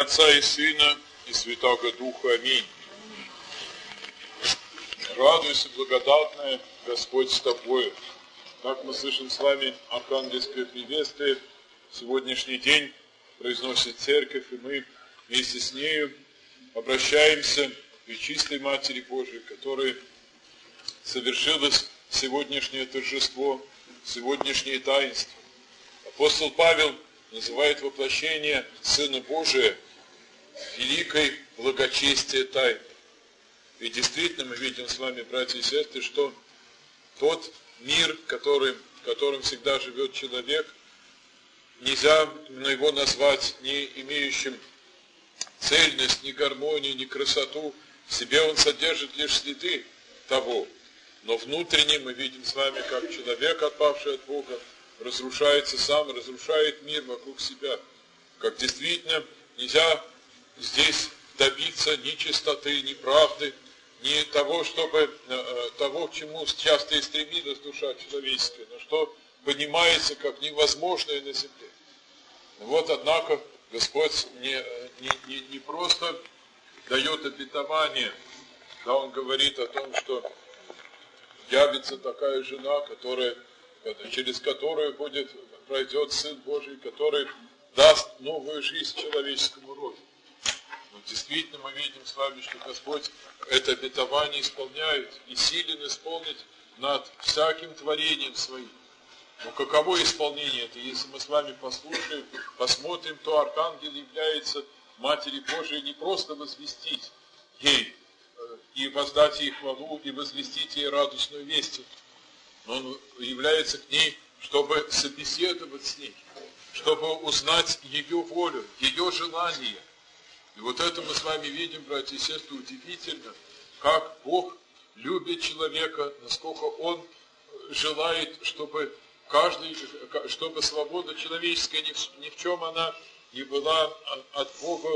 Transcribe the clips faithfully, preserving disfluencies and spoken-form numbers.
Отца и Сына и Святаго Духа. Аминь. Радуйся, благодатная, Господь с тобою. Так мы слышим с вами архангельское приветствие. Сегодняшний день произносит Церковь, и мы вместе с нею обращаемся к Пречистой Матери Божией, которая совершилось сегодняшнее торжество, сегодняшнее таинство. Апостол Павел называет воплощение Сына Божия великой благочестия тайны. И действительно мы видим с вами, братья и сестры, что тот мир, который, в котором всегда живет человек, нельзя его назвать не имеющим цельность, ни гармонию, ни красоту. В себе он содержит лишь следы того. Но внутренне мы видим с вами, как человек, отпавший от Бога, разрушается сам, разрушает мир вокруг себя. Как действительно нельзя здесь добиться ни чистоты, ни правды, ни того, чтобы, того, к чему часто и стремилась душа человеческая, но что понимается как невозможное на земле. Вот, однако, Господь не, не, не, не просто дает обетование, да, Он говорит о том, что явится такая жена, которая, через которую будет, пройдет Сын Божий, который даст новую жизнь человеческому роду. Но действительно мы видим с вами, что Господь это обетование исполняет и силен исполнить над всяким творением своим. Но каково исполнение это? Если мы с вами послушаем, посмотрим, то Архангел является Матери Божией не просто возвестить ей и воздать ей хвалу, и возвестить ей радостную весть, но он является к ней, чтобы собеседовать с ней, чтобы узнать ее волю, ее желание. И вот это мы с вами видим, братья и сестры, удивительно, как Бог любит человека, насколько Он желает, чтобы каждый, чтобы свобода человеческая ни в, ни в чем она не была от Бога,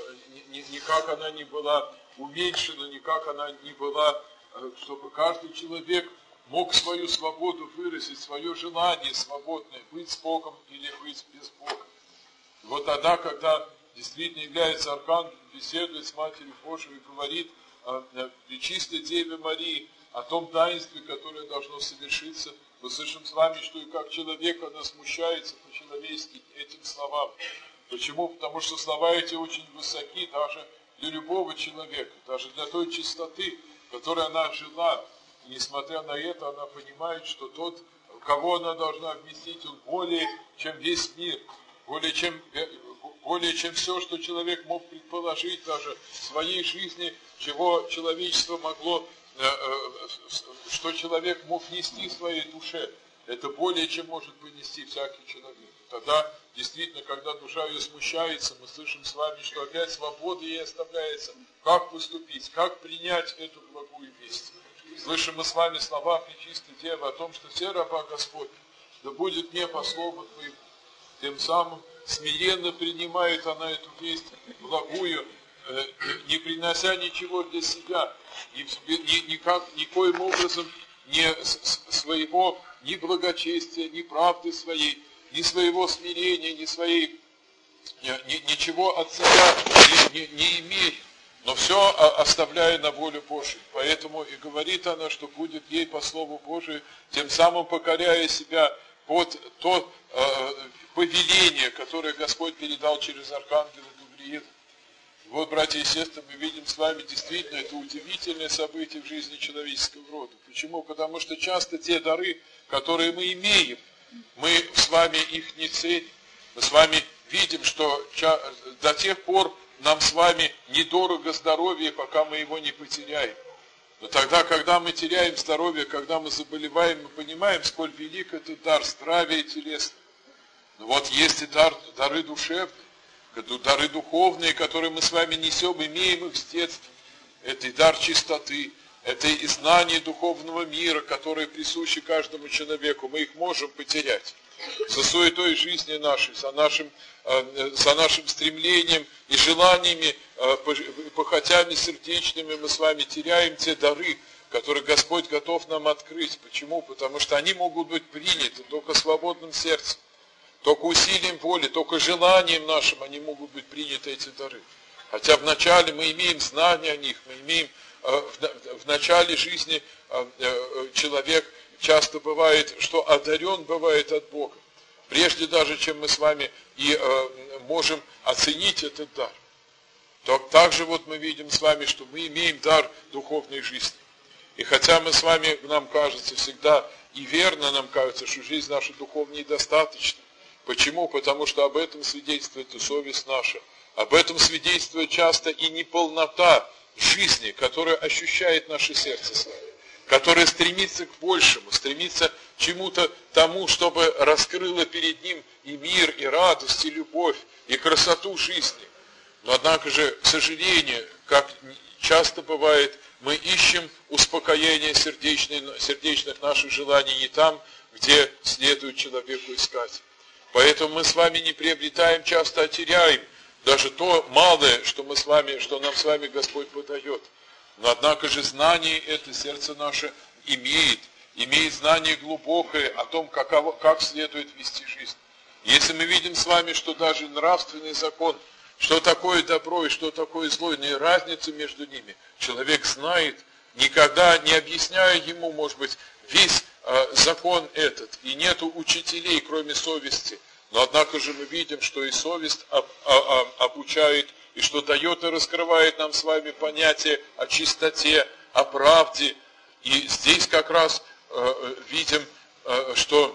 никак она не была уменьшена, никак она не была, чтобы каждый человек мог свою свободу выразить, свое желание свободное, быть с Богом или быть без Бога. И вот тогда, когда действительно является архангел, беседует с Матерью Божией и говорит о Пречистой Деве Марии, о том таинстве, которое должно совершиться, мы слышим с вами, что и как человек, она смущается по-человечески этим словам. Почему? Потому что слова эти очень высоки даже для любого человека, даже для той чистоты, которой она жила. И несмотря на это, она понимает, что тот, кого она должна вместить, он более, чем весь мир, более чем, более чем все, что человек мог предположить даже в своей жизни, чего человечество могло, что человек мог нести в своей душе. Это более чем может понести всякий человек. Тогда, действительно, когда душа ее смущается, мы слышим с вами, что опять свобода ей оставляется. Как поступить, как принять эту благую весть. Слышим мы с вами слова Пречистой Девы о том, что все раба Господь, да будет мне по слову Твоему. Тем самым смиренно принимает она эту весть благую, не принося ничего для себя, ни, ни, никак, никоим образом ни своего ни благочестия, ни правды своей, ни своего смирения, ни своей, ни, ничего от себя не, не, не имея, но все оставляя на волю Божию. Поэтому и говорит она, что будет ей по слову Божию, тем самым покоряя себя под то э, повеление, которое Господь передал через архангела Гавриила. Вот, братья и сестры, мы видим с вами действительно это удивительное событие в жизни человеческого рода. Почему? Потому что часто те дары, которые мы имеем, мы с вами их не ценим. Мы с вами видим, что до тех пор нам с вами недорого здоровье, пока мы его не потеряем. Но тогда, когда мы теряем здоровье, когда мы заболеваем, мы понимаем, сколь велик этот дар здравия телесного. Но вот есть и дар, дары душевные, дары духовные, которые мы с вами несем, имеем их с детства. Это и дар чистоты, это и знание духовного мира, которое присуще каждому человеку. Мы их можем потерять. За суетой жизни нашей, за нашим, за нашим стремлением и желаниями, похотями сердечными мы с вами теряем те дары, которые Господь готов нам открыть. Почему? Потому что они могут быть приняты только свободным сердцем. только усилием воли, только желанием нашим они могут быть приняты, эти дары. Хотя вначале мы имеем знания о них, мы имеем в начале жизни человек часто бывает, что одарен бывает от Бога, прежде даже, чем мы с вами и можем оценить этот дар. То также вот мы видим с вами, что мы имеем дар духовной жизни. И хотя мы с вами, нам кажется всегда, и верно нам кажется, что жизнь наша духовная недостаточна. Почему? Потому что об этом свидетельствует и совесть наша. Об этом свидетельствует часто и неполнота жизни, которая ощущает наше сердце с вами, которая стремится к большему, стремится к чему-то тому, чтобы раскрыло перед ним и мир, и радость, и любовь, и красоту жизни. Но однако же, к сожалению, как часто бывает, мы ищем успокоение сердечных наших желаний не там, где следует человеку искать. Поэтому мы с вами не приобретаем часто, а теряем даже то малое, что мы с вами, что нам с вами Господь подает. Но однако же знание это сердце наше имеет, имеет знание глубокое о том, каково, как следует вести жизнь. Если мы видим с вами, что даже нравственный закон, что такое добро и что такое зло, и разницу между ними, человек знает, никогда не объясняя ему, может быть, весь э, закон этот, и нету учителей, кроме совести. Но однако же мы видим, что и совесть об, об, обучает, и что дает и раскрывает нам с вами понятие о чистоте, о правде. И здесь как раз э, видим, э, что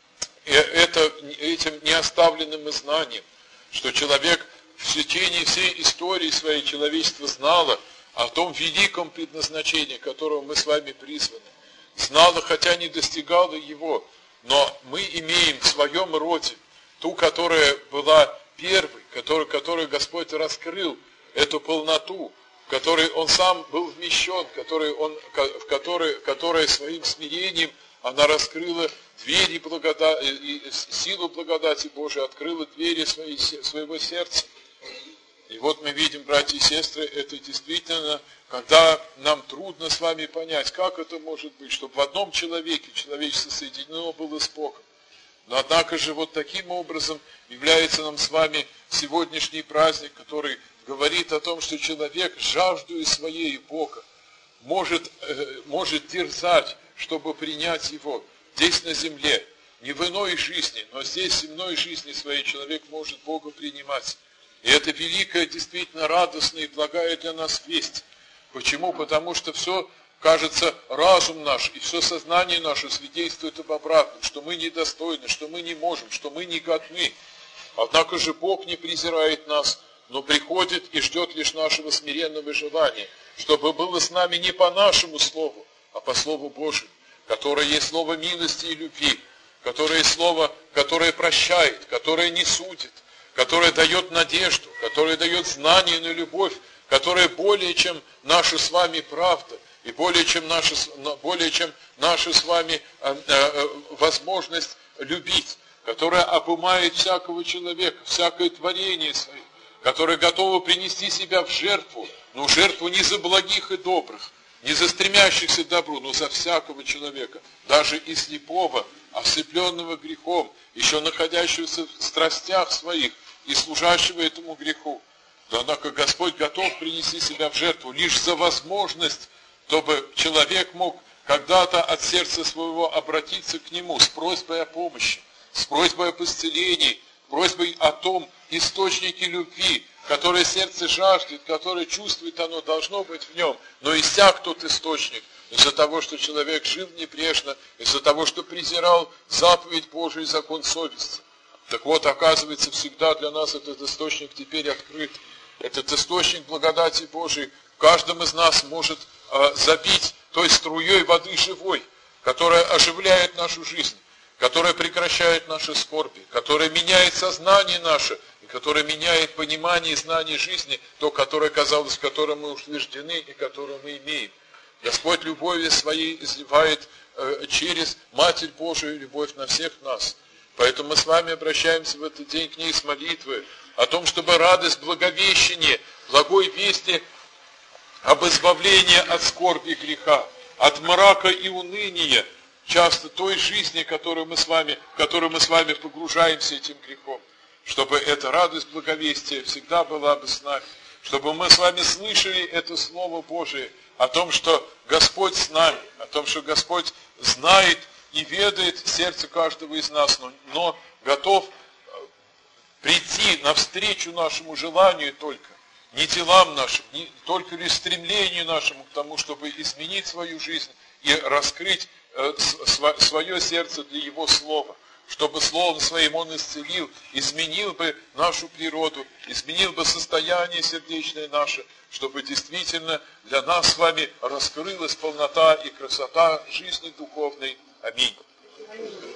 это, этим неоставленным знанием, что человек в течение всей истории своей человечества знало о том великом предназначении, которого мы с вами призваны. Знало, хотя не достигало его, но мы имеем в своем роде ту, которая была первой, которую, которую Господь раскрыл, эту полноту, в которой Он сам был вмещен, который он, в которой, которая своим смирением она раскрыла двери благодати, и силу благодати Божией, открыла двери своей, своего сердца. И вот мы видим, братья и сестры, это действительно, когда нам трудно с вами понять, как это может быть, чтобы в одном человеке человечество соединено было с Богом. Но однако же вот таким образом является нам с вами сегодняшний праздник, который говорит о том, что человек, жаждуя своей Бога, может, э, может дерзать, чтобы принять Его здесь на земле, не в иной жизни, но здесь в земной жизни своей человек может Бога принимать. И это великая, действительно радостная и благая для нас весть. Почему? Потому что все, кажется, разум наш и все сознание наше свидетельствует об обратном, что мы недостойны, что мы не можем, что мы не годны. Однако же Бог не презирает нас, но приходит и ждет лишь нашего смиренного желания, чтобы было с нами не по нашему слову, а по Слову Божьему, которое есть слово милости и любви, которое есть слово, которое прощает, которое не судит, которое дает надежду, которое дает знание и любовь, которое более чем наша с вами правда, и более чем наша, более чем наша с вами э, э, возможность любить, которая обымает всякого человека, всякое творение свое, которое готово принести себя в жертву, но жертву не за благих и добрых, не за стремящихся к добру, но за всякого человека, даже и слепого, ослепленного грехом, еще находящегося в страстях своих и служащего этому греху. Но однако Господь готов принести себя в жертву лишь за возможность, чтобы человек мог когда-то от сердца своего обратиться к Нему с просьбой о помощи, с просьбой об исцелении, просьбой о том источнике любви, которое сердце жаждет, которое чувствует, оно должно быть в нем, но иссяк тот источник из-за того, что человек жил небрежно, из-за того, что презирал заповедь Божию и закон совести. Так вот, оказывается, всегда для нас этот источник теперь открыт. Этот источник благодати Божией в каждом из нас может э, забить той струей воды живой, которая оживляет нашу жизнь, которая прекращает наши скорби, которая меняет сознание наше, и которая меняет понимание и знание жизни, то, которое казалось, которым мы утверждены и которое мы имеем. Господь любовью своей изливает э, через Матерь Божию любовь на всех нас. Поэтому мы с вами обращаемся в этот день к ней с молитвой о том, чтобы радость благовещения, благой вести об избавлении от скорби и греха, от мрака и уныния часто той жизни, которую мы с вами, в которую мы с вами погружаемся этим грехом. Чтобы эта радость благовестия всегда была бы с нами. Чтобы мы с вами слышали это Слово Божие о том, что Господь с нами, о том, что Господь знает и ведает сердце каждого из нас, но, но готов прийти навстречу нашему желанию только, не делам нашим, не только лишь стремлению нашему к тому, чтобы изменить свою жизнь и раскрыть э, св- свое сердце для Его Слова. Чтобы Словом Своим Он исцелил, изменил бы нашу природу, изменил бы состояние сердечное наше, чтобы действительно для нас с вами раскрылась полнота и красота жизни духовной. Аминь.